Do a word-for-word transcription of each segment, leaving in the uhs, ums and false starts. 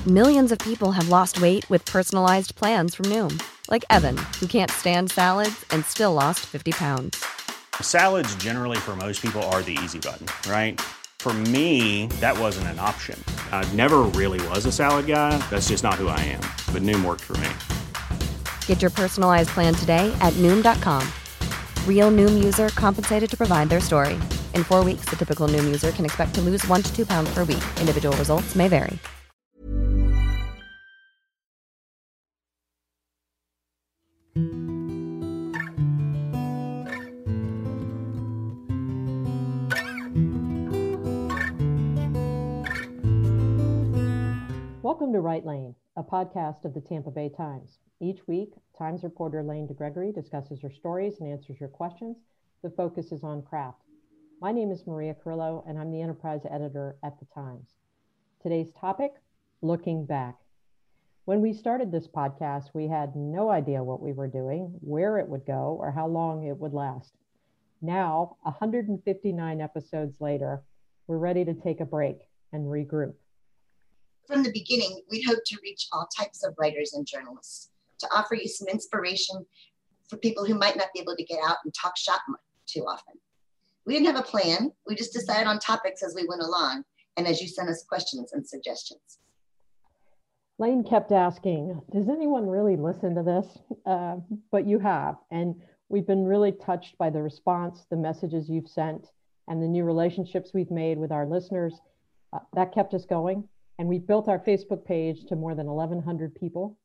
Millions of people have lost weight with personalized plans from Noom. Like Evan, who can't stand salads and still lost fifty pounds. Salads generally for most people are the easy button, right? For me, that wasn't an option. I never really was a salad guy. That's just not who I am. But Noom worked for me. Get your personalized plan today at Noom dot com. Real Noom user compensated to provide their story. In four weeks, the typical Noom user can expect to lose one to two pounds per week. Individual results may vary. Welcome to Right Lane, a podcast of the Tampa Bay Times. Each week, Times reporter Lane DeGregory discusses your stories and answers your questions. The focus is on craft. My name is Maria Carrillo, and I'm the enterprise editor at the Times. Today's topic, looking back. When we started this podcast, we had no idea what we were doing, where it would go, or how long it would last. Now, one hundred fifty-nine episodes later, we're ready to take a break and regroup. From the beginning, we'd hoped to reach all types of writers and journalists, to offer you some inspiration for people who might not be able to get out and talk shop too often. We didn't have a plan. We just decided on topics as we went along and as you sent us questions and suggestions. Lane kept asking, does anyone really listen to this? Uh, but you have, and we've been really touched by the response, the messages you've sent, and the new relationships we've made with our listeners. Uh, that kept us going. And we built our Facebook page to more than eleven hundred people.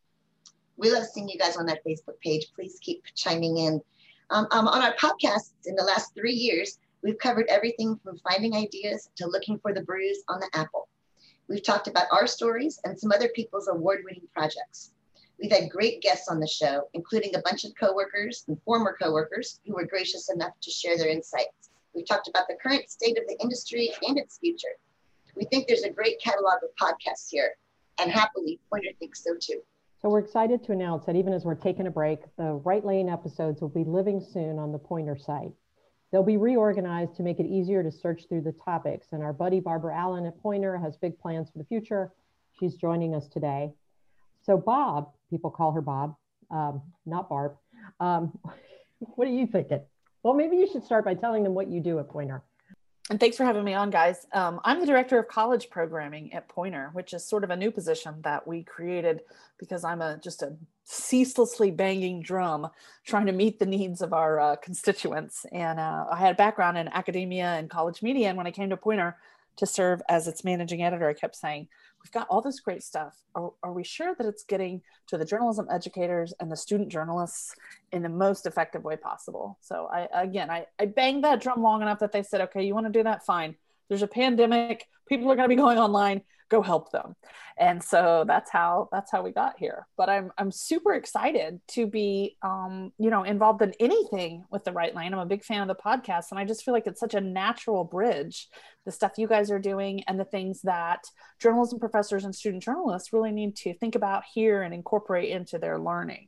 We love seeing you guys on that Facebook page. Please keep chiming in. Um, um, on our podcasts in the last three years, we've covered everything from finding ideas to looking for the bruise on the apple. We've talked about our stories and some other people's award-winning projects. We've had great guests on the show, including a bunch of coworkers and former coworkers who were gracious enough to share their insights. We've talked about the current state of the industry and its future. We think there's a great catalog of podcasts here, and happily, Poynter thinks so too. So we're excited to announce that even as we're taking a break, the Right Lane episodes will be living soon on the Poynter site. They'll be reorganized to make it easier to search through the topics, and our buddy Barbara Allen at Poynter has big plans for the future. She's joining us today. So Bob, people call her Bob, um, not Barb. Um, what are you thinking? Well, maybe you should start by telling them what you do at Poynter. And thanks for having me on, guys. Um, I'm the director of college programming at Poynter, which is sort of a new position that we created because I'm a just a ceaselessly banging drum trying to meet the needs of our uh, constituents. And uh, I had a background in academia and college media. And when I came to Poynter to serve as its managing editor, I kept saying, we've got all this great stuff. Are, are we sure that it's getting to the journalism educators and the student journalists in the most effective way possible? So I, again, I, I banged that drum long enough that they said, okay, you want to do that? Fine. There's a pandemic. People are going to be going online. Go help them. And so that's how, that's how we got here. But I'm, I'm super excited to be, um, you know, involved in anything with the Right Lane. I'm a big fan of the podcast, and I just feel like it's such a natural bridge, the stuff you guys are doing and the things that journalism professors and student journalists really need to think about here and incorporate into their learning.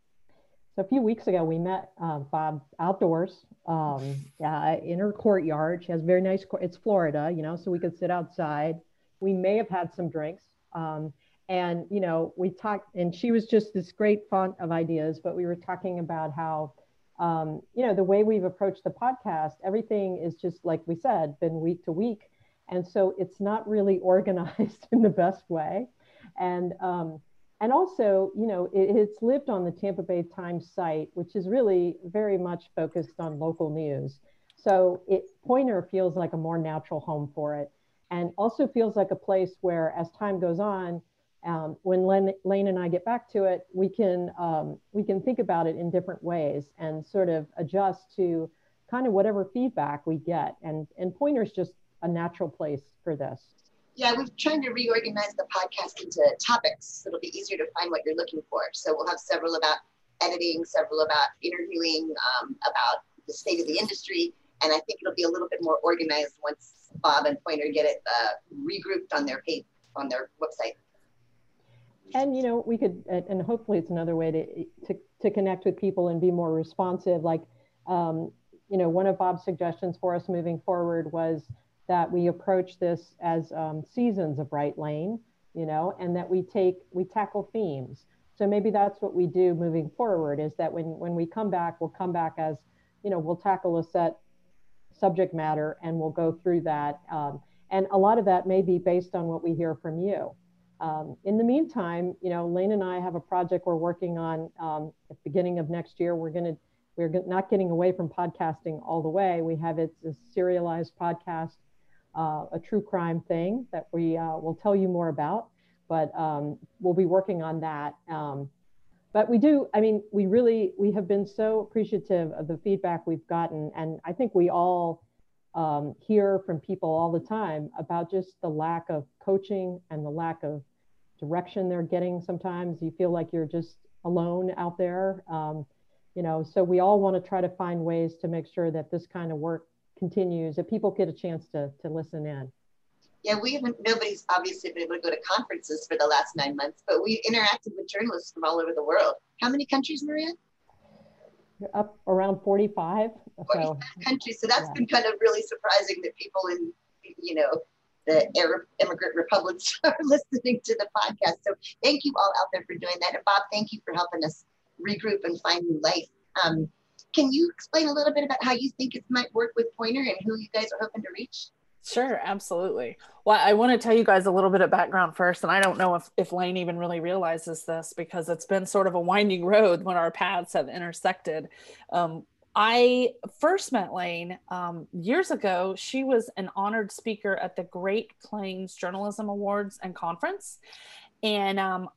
So a few weeks ago, we met uh, Bob outdoors um, uh, in her courtyard. She has very nice, it's Florida, you know, so we could sit outside. We may have had some drinks. Um, and, you know, we talked, and she was just this great font of ideas, but we were talking about how, um, you know, the way we've approached the podcast, everything is just, like we said, been week to week. And so it's not really organized in the best way. And, um, and also, you know, it, it's lived on the Tampa Bay Times site, which is really very much focused on local news. So it, Poynter feels like a more natural home for it. And also feels like a place where, as time goes on, um, when Len, Lane and I get back to it, we can um, we can think about it in different ways and sort of adjust to kind of whatever feedback we get. And and Poynter's just a natural place for this. Yeah, we're trying to reorganize the podcast into topics so it'll be easier to find what you're looking for. So we'll have several about editing, several about interviewing, um, about the state of the industry. And I think it'll be a little bit more organized once Bob and Poynter get it uh, regrouped on their page, on their website. And, you know, we could, and hopefully it's another way to, to, to connect with people and be more responsive. Like, um, you know, one of Bob's suggestions for us moving forward was that we approach this as um, seasons of Right Lane, you know, and that we take, we tackle themes. So maybe that's what we do moving forward, is that when, when we come back, we'll come back as, you know, we'll tackle a set subject matter and we'll go through that. Um, and a lot of that may be based on what we hear from you. Um, in the meantime, you know, Lane and I have a project we're working on um, at the beginning of next year. We're going to, we're not getting away from podcasting all the way. We have it's a serialized podcast, uh, a true crime thing that we uh, will tell you more about, but um, we'll be working on that. Um, but we do, I mean, we really, we have been so appreciative of the feedback we've gotten. And I think we all um, hear from people all the time about just the lack of coaching and the lack of direction they're getting. Sometimes you feel like you're just alone out there. Um, you know, so we all want to try to find ways to make sure that this kind of work continues, that people get a chance to, to listen in. Yeah, we haven't, nobody's obviously been able to go to conferences for the last nine months, but we interacted with journalists from all over the world. How many countries, Maria? Up around forty-five. forty-five so, countries. So that's yeah. been kind of really surprising that people in, you know, the Arab immigrant republics are listening to the podcast. So thank you all out there for doing that. And Bob, thank you for helping us regroup and find new life. Um, can you explain a little bit about how you think it might work with Poynter and who you guys are hoping to reach? Sure, absolutely. Well, I want to tell you guys a little bit of background first, and I don't know if, if Lane even really realizes this because it's been sort of a winding road when our paths have intersected. Um, I first met Lane um, years ago. She was an honored speaker at the Great Plains Journalism Awards and Conference. And um,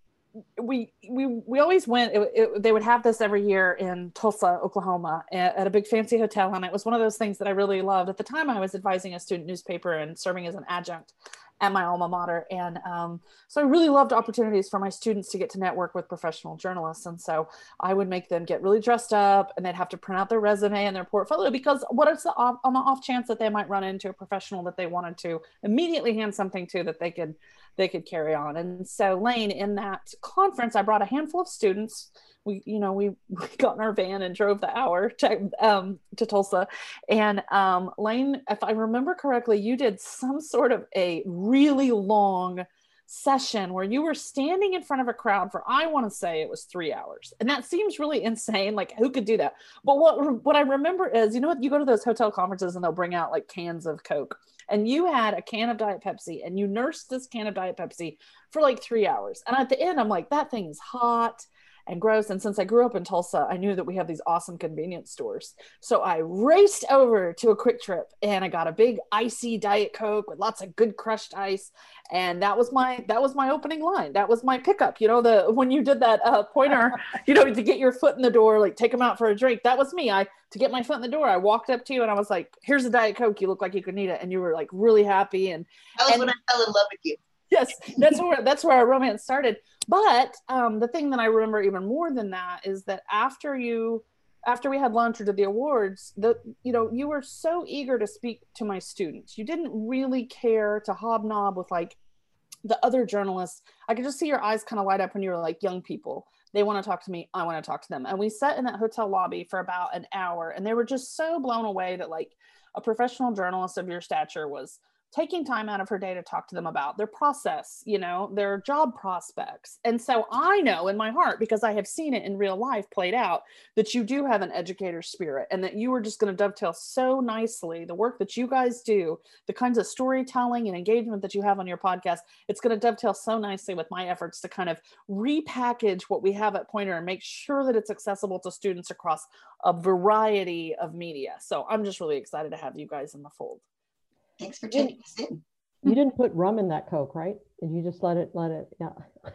we we we always went, it, it, they would have this every year in Tulsa, Oklahoma at, at a big fancy hotel. And it was one of those things that I really loved. At the time I was advising a student newspaper and serving as an adjunct at my alma mater. And um, so I really loved opportunities for my students to get to network with professional journalists. And so I would make them get really dressed up and they'd have to print out their resume and their portfolio, because what is the off, on the off chance that they might run into a professional that they wanted to immediately hand something to that they could they could carry on. And so Lane, in that conference, I brought a handful of students. We, you know, we, we got in our van and drove the hour to, um, to Tulsa. And um, Lane, if I remember correctly, you did some sort of a really long session where you were standing in front of a crowd for, I want to say it was three hours. And that seems really insane. Like, who could do that? But what, what I remember is, you know what, you go to those hotel conferences and they'll bring out like cans of Coke. And you had a can of Diet Pepsi and you nursed this can of Diet Pepsi for like three hours. And at the end, I'm like, that thing is hot and gross. And since I grew up in Tulsa, I knew that we have these awesome convenience stores. So I raced over to a Quick Trip and I got a big icy Diet Coke with lots of good crushed ice. And that was my, that was my opening line. That was my pickup. You know, the, when you did that uh, Poynter, you know, to get your foot in the door, like take them out for a drink. That was me. I, to get my foot in the door, I walked up to you and I was like, here's a Diet Coke. You look like you could need it. And you were like really happy. And that was and, when I fell in love with you. Yes, that's where that's where our romance started. But um, the thing that I remember even more than that is that after you, after we had lunch or did the awards, the you know you were so eager to speak to my students. You didn't really care to hobnob with like the other journalists. I could just see your eyes kind of light up when you were like, young people. They want to talk to me. I want to talk to them. And we sat in that hotel lobby for about an hour, and they were just so blown away that like a professional journalist of your stature was taking time out of her day to talk to them about their process, you know, their job prospects. And so I know in my heart, because I have seen it in real life played out, that you do have an educator spirit and that you are just going to dovetail so nicely the work that you guys do, the kinds of storytelling and engagement that you have on your podcast. It's going to dovetail so nicely with my efforts to kind of repackage what we have at Poynter and make sure that it's accessible to students across a variety of media. So I'm just really excited to have you guys in the fold. Thanks for taking us in. You didn't put rum in that Coke, right? Did you just let it, let it, yeah.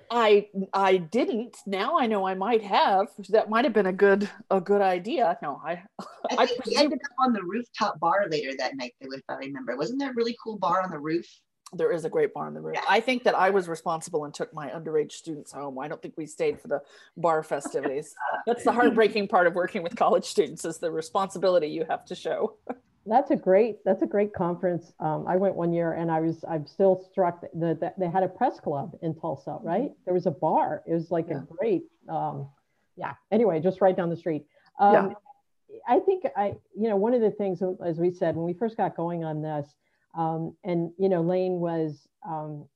I I didn't. Now I know I might have. That might have been a good a good idea. No, I. I I think we presume, ended up on the rooftop bar later that night, though, if I remember. Wasn't there a really cool bar on the roof? there is a great bar on the roof. Yeah. I think that I was responsible and took my underage students home. I don't think we stayed for the bar festivities. That's the heartbreaking part of working with college students, is the responsibility you have to show. That's a great, that's a great conference. Um, I went one year and I was, I'm still struck that, that they had a press club in Tulsa, right? There was a bar. It was like yeah. a great, um, yeah. Anyway, just right down the street. Um, yeah. I think I, you know, one of the things, as we said, when we first got going on this, um, and, you know, Lane was um,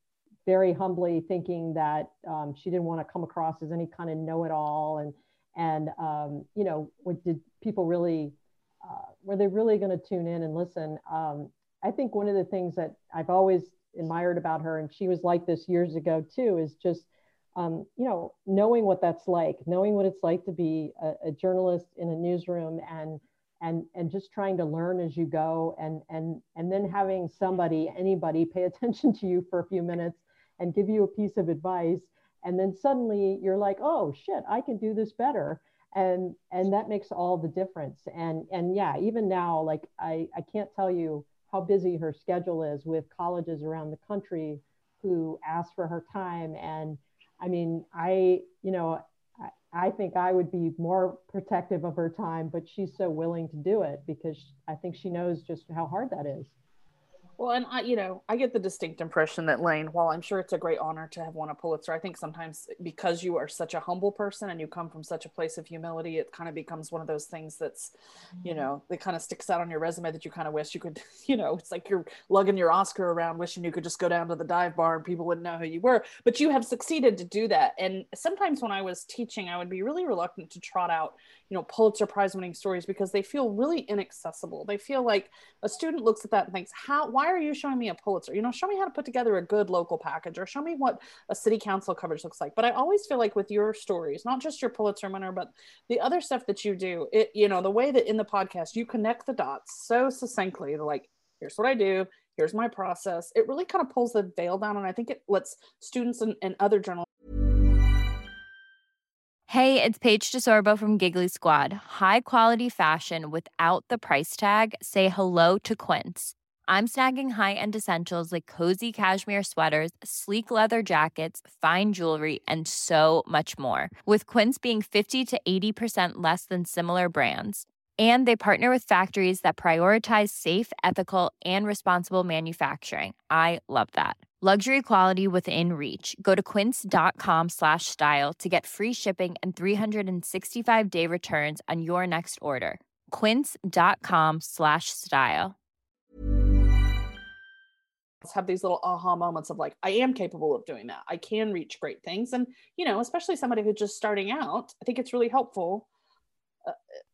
very humbly thinking that um, she didn't want to come across as any kind of know-it-all. And, and um, you know, what did people really, uh, were they really going to tune in and listen? Um, I think one of the things that I've always admired about her, and she was like this years ago too, is just, um, you know, knowing what that's like, knowing what it's like to be a, a journalist in a newsroom, and and and just trying to learn as you go, and and and then having somebody, anybody, pay attention to you for a few minutes and give you a piece of advice, and then suddenly you're like, oh shit, I can do this better. And and that makes all the difference. And and yeah, even now, like I, I can't tell you how busy her schedule is with colleges around the country who ask for her time. And I mean, I, you know, I, I think I would be more protective of her time, but she's so willing to do it because I think she knows just how hard that is. Well, and I, you know, I get the distinct impression that Lane, while I'm sure it's a great honor to have won a Pulitzer, I think sometimes because you are such a humble person and you come from such a place of humility, it kind of becomes one of those things that's, you know, that kind of sticks out on your resume that you kind of wish you could, you know, it's like you're lugging your Oscar around, wishing you could just go down to the dive bar and people wouldn't know who you were, but you have succeeded to do that. And sometimes when I was teaching, I would be really reluctant to trot out, you know, Pulitzer Prize winning stories because they feel really inaccessible. They feel like a student looks at that and thinks, how, why are you showing me a Pulitzer? You know, show me how to put together a good local package, or show me what a city council coverage looks like. But I always feel like with your stories, not just your Pulitzer winner, but the other stuff that you do, it, you know, the way that in the podcast, you connect the dots so succinctly, like, here's what I do, here's my process. It really kind of pulls the veil down. And I think it lets students and, and other journalists. Hey, it's Paige DeSorbo from Giggly Squad. High quality fashion without the price tag. Say hello to Quince. I'm snagging high-end essentials like cozy cashmere sweaters, sleek leather jackets, fine jewelry, and so much more. With Quince being fifty to eighty percent less than similar brands. And they partner with factories that prioritize safe, ethical, and responsible manufacturing. I love that. Luxury quality within reach. Go to quince.com slash style to get free shipping and three sixty-five day returns on your next order. Quince.com slash style. Have these little aha moments of like, I am capable of doing that. I can reach great things. And, you know, especially somebody who's just starting out, I think it's really helpful. Uh,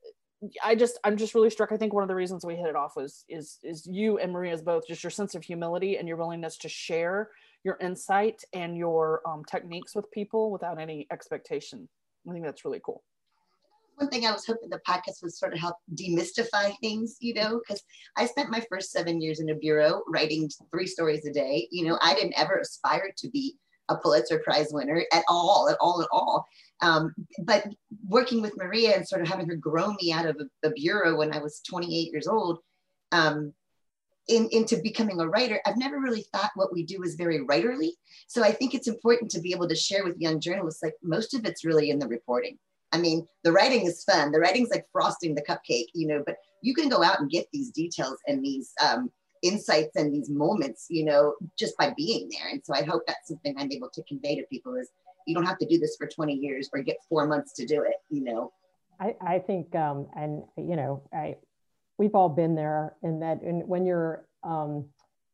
I just, I'm just really struck. I think one of the reasons we hit it off was, is, is you and Maria's both just your sense of humility and your willingness to share your insight and your um, techniques with people without any expectation. I think that's really cool. One thing I was hoping the podcast would sort of help demystify things, you know, because I spent my first seven years in a bureau writing three stories a day. You know, I didn't ever aspire to be a Pulitzer Prize winner at all, at all, at all. Um, but working with Maria and sort of having her grow me out of a, a bureau when I was twenty-eight years old, um, in, into becoming a writer, I've never really thought what we do is very writerly. So I think it's important to be able to share with young journalists, like most of it's really in the reporting. I mean, the writing is fun. The writing's like frosting the cupcake, you know, but you can go out and get these details and these um, insights and these moments, you know, just by being there. And so I hope that's something I'm able to convey to people is you don't have to do this for twenty years or get four months to do it, you know. I, I think, um, and, you know, I, we've all been there in that, and when you're, um,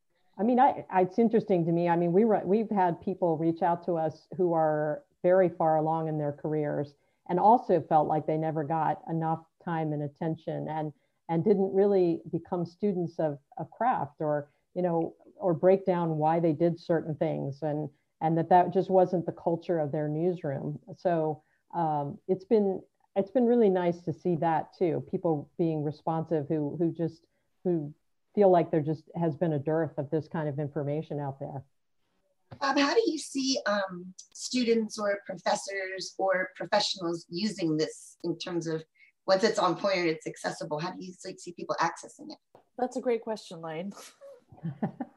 I mean, I, it's interesting to me. I mean, we were, we've had people reach out to us who are very far along in their careers and also felt like they never got enough time and attention and, and didn't really become students of, of craft or, you know, or break down why they did certain things and, and that that just wasn't the culture of their newsroom. So um, it's been, it's been really nice to see that too. People being responsive who, who just, who feel like there just has been a dearth of this kind of information out there. Bob, how do you see um, students or professors or professionals using this in terms of once it's on point and it's accessible, how do you like, see people accessing it? That's a great question, Lane. We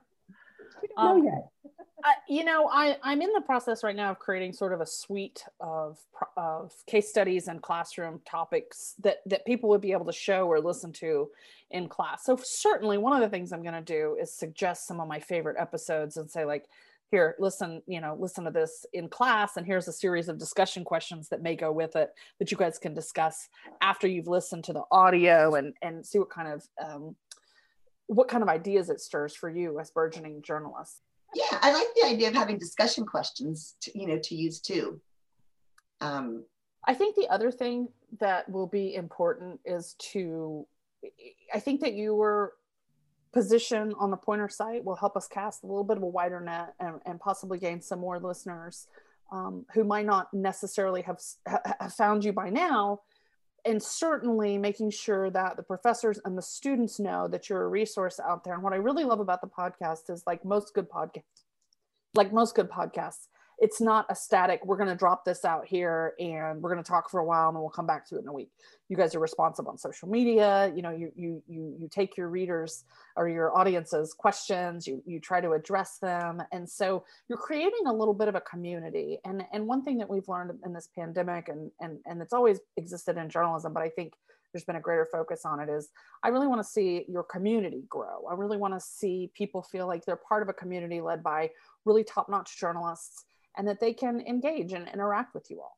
don't um, know yet. I, you know, I, I'm in the process right now of creating sort of a suite of, of case studies and classroom topics that, that people would be able to show or listen to in class. So certainly one of the things I'm going to do is suggest some of my favorite episodes and say like, here, listen, you know, listen to this in class. And here's a series of discussion questions that may go with it that you guys can discuss after you've listened to the audio and, and see what kind of, um, what kind of ideas it stirs for you as burgeoning journalists. Yeah, I like the idea of having discussion questions, to, you know, to use too. Um, I think the other thing that will be important is to, I think that your position on the Poynter site will help us cast a little bit of a wider net and, and possibly gain some more listeners um, who might not necessarily have, have found you by now. And certainly making sure that the professors and the students know that you're a resource out there. And what I really love about the podcast is, like most good podcasts, like most good podcasts, it's not a static, we're going to drop this out here and we're going to talk for a while and then we'll come back to it in a week. You guys are responsive on social media. You know, you, you, you, you take your readers or your audience's questions, you, you try to address them. And so you're creating a little bit of a community. And, and one thing that we've learned in this pandemic, and, and, and it's always existed in journalism, but I think there's been a greater focus on it, is I really want to see your community grow. I really want to see people feel like they're part of a community led by really top-notch journalists, and that they can engage and interact with you all.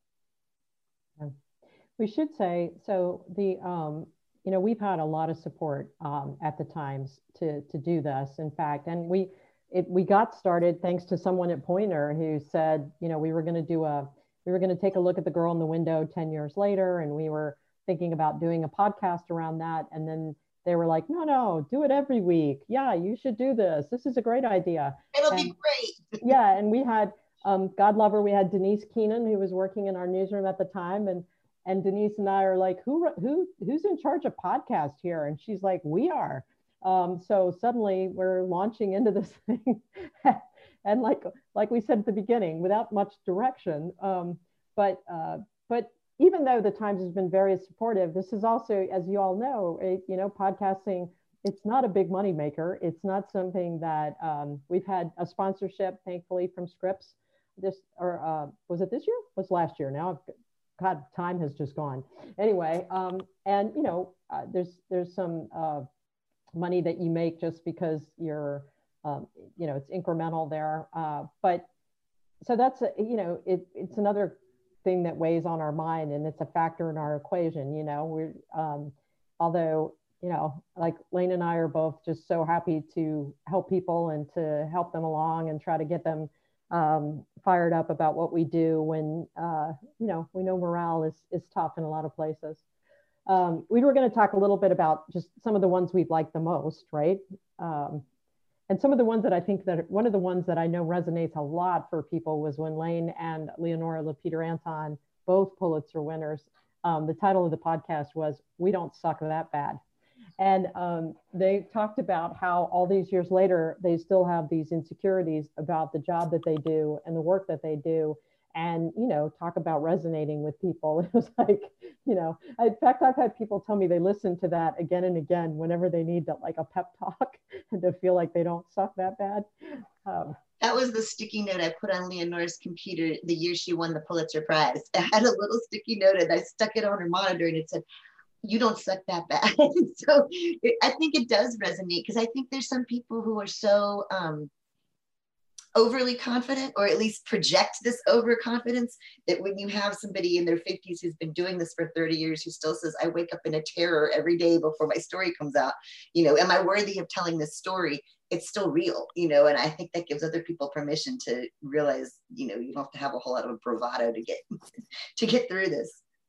We should say, so the, um, you know, we've had a lot of support um, at the Times to, to do this, in fact, and we, it, we got started thanks to someone at Poynter who said, you know, we were going to do a, we were going to take a look at The Girl in the Window ten years later, and we were thinking about doing a podcast around that. And then they were like, no, no, do it every week. Yeah, you should do this. This is a great idea. It'll and, be great. Yeah, and we had, Um, God love her, we had Denise Keenan, who was working in our newsroom at the time. And, and Denise and I are like, who, who, who's in charge of podcast here? And she's like, we are. Um, so suddenly we're launching into this thing. And like, like we said at the beginning, without much direction. Um, but, uh, but even though the Times has been very supportive, this is also, as you all know, a, you know, podcasting, it's not a big money maker. It's not something that um, we've had a sponsorship, thankfully, from Scripps. This, or uh, was it this year? It was last year now? God, time has just gone. Anyway, um, and you know, uh, there's there's some uh, money that you make just because you're, um, you know, it's incremental there. Uh, but so that's a, you know, it, it's another thing that weighs on our mind, and it's a factor in our equation. You know, we're um, although you know, like Lane and I are both just so happy to help people and to help them along and try to get them um, fired up about what we do when, uh, you know, we know morale is, is tough in a lot of places. Um, we were going to talk a little bit about just some of the ones we've liked the most, right? Um, and some of the ones that I think that, one of the ones that I know resonates a lot for people was when Lane and Leonora LaPeter-Anton, both Pulitzer winners, um, the title of the podcast was We Don't Suck That Bad. And um, they talked about how all these years later, they still have these insecurities about the job that they do and the work that they do. And, you know, talk about resonating with people. It was like, you know, in fact, I've had people tell me they listen to that again and again whenever they need to, like a pep talk and to feel like they don't suck that bad. Um, that was the sticky note I put on Leonora's computer the year she won the Pulitzer Prize. I had a little sticky note and I stuck it on her monitor and it said, you don't suck that bad. So it, I think it does resonate because I think there's some people who are so um, overly confident, or at least project this overconfidence, that when you have somebody in their fifties who's been doing this for thirty years, who still says, I wake up in a terror every day before my story comes out, you know, am I worthy of telling this story? It's still real, you know, and I think that gives other people permission to realize, you know, you don't have to have a whole lot of bravado to get to get through this.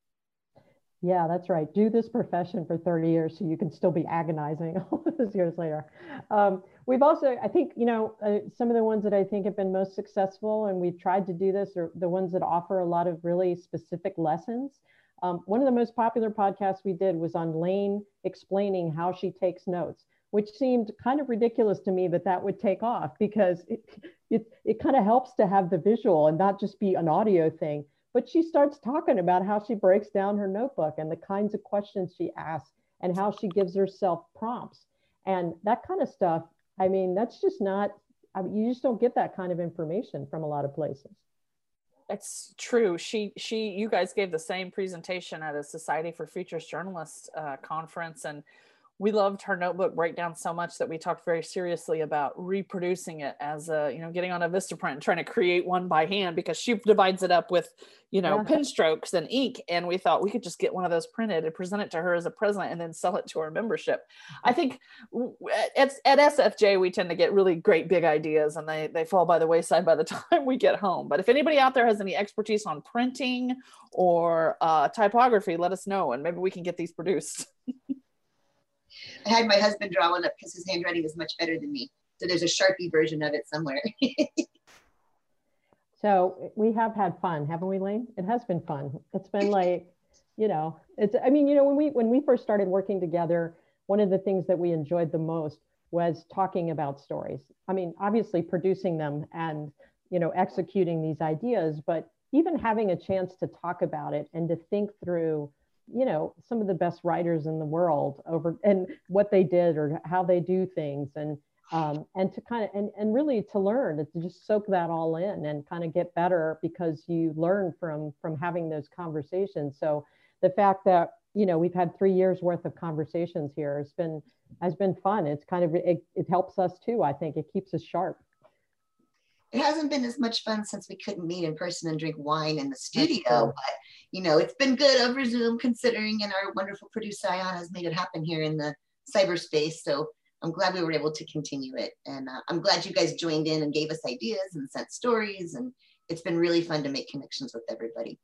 Yeah, that's right. Do this profession for thirty years so you can still be agonizing all those years later. Um, we've also, I think, you know, uh, some of the ones that I think have been most successful, and we've tried to do this, are the ones that offer a lot of really specific lessons. Um, one of the most popular podcasts we did was on Lane explaining how she takes notes, which seemed kind of ridiculous to me that that would take off, because it, it, it kind of helps to have the visual and not just be an audio thing. But she starts talking about how she breaks down her notebook and the kinds of questions she asks and how she gives herself prompts and that kind of stuff. I mean, that's just not, I mean, you just don't get that kind of information from a lot of places. It's true. She, she, you guys gave the same presentation at a Society for Futures Journalists uh, conference. And we loved her notebook breakdown so much that we talked very seriously about reproducing it as a, you know, getting on a Vistaprint and trying to create one by hand, because she divides it up with, you know, yeah. pen strokes and ink. And we thought we could just get one of those printed and present it to her as a present and then sell it to our membership. I think at, at S F J, we tend to get really great big ideas and they, they fall by the wayside by the time we get home. But if anybody out there has any expertise on printing or uh, typography, let us know and maybe we can get these produced. I had my husband draw one up because his handwriting is much better than me. So there's a Sharpie version of it somewhere. So we have had fun, haven't we, Lane? It has been fun. It's been like, you know, it's, I mean, you know, when we, when we first started working together, one of the things that we enjoyed the most was talking about stories. I mean, obviously producing them and, you know, executing these ideas, but even having a chance to talk about it and to think through, you know, some of the best writers in the world over and what they did or how they do things, and um, and to kind of and, and really to learn, to just soak that all in and kind of get better, because you learn from from having those conversations. So the fact that, you know, we've had three years worth of conversations here has been has been fun. It's kind of it, it helps us too. I think it keeps us sharp. It hasn't been as much fun since we couldn't meet in person and drink wine in the studio, but you know, it's been good over Zoom considering, and our wonderful producer Ayana has made it happen here in the cyberspace. So I'm glad we were able to continue it. And uh, I'm glad you guys joined in and gave us ideas and sent stories. And it's been really fun to make connections with everybody.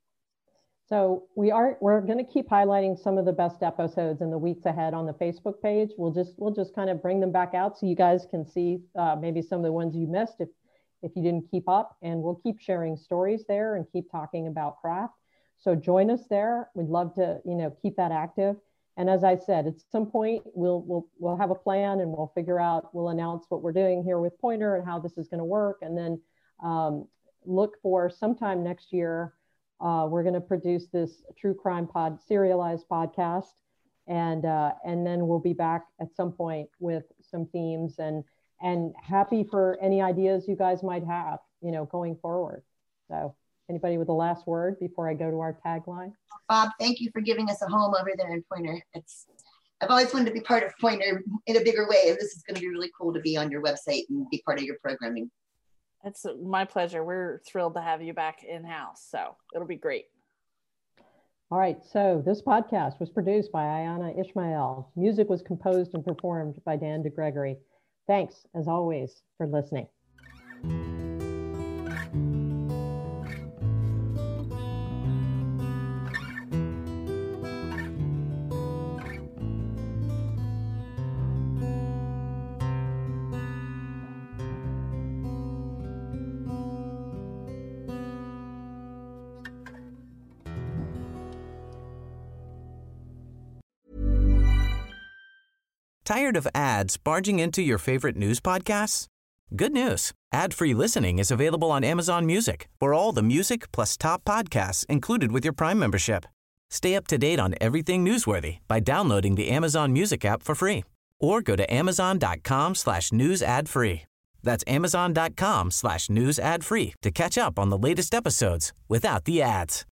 So we are, we're going to keep highlighting some of the best episodes in the weeks ahead on the Facebook page. We'll just, we'll just kind of bring them back out so you guys can see uh, maybe some of the ones you missed if, if you didn't keep up, and we'll keep sharing stories there and keep talking about craft. So join us there. We'd love to, you know, keep that active. And as I said, at some point we'll, we'll, we'll have a plan and we'll figure out, we'll announce what we're doing here with Poynter and how this is going to work. And then um, look for sometime next year, uh, we're going to produce this true crime pod, serialized podcast. And, uh, and then we'll be back at some point with some themes, and, and happy for any ideas you guys might have, you know, going forward. So anybody with the last word before I go to our tagline? Bob, thank you for giving us a home over there in Poynter. It's, I've always wanted to be part of Poynter in a bigger way, and this is going to be really cool to be on your website and be part of your programming. It's my pleasure. We're thrilled to have you back in-house, so it'll be great. All right, so this podcast was produced by Ayana Ishmael. Music was composed and performed by Dan DeGregory. Thanks, as always, for listening. Tired of ads barging into your favorite news podcasts? Good news. Ad-free listening is available on Amazon Music for all the music plus top podcasts included with your Prime membership. Stay up to date on everything newsworthy by downloading the Amazon Music app for free, or go to amazon.com slash news ad free. That's amazon.com slash news ad free to catch up on the latest episodes without the ads.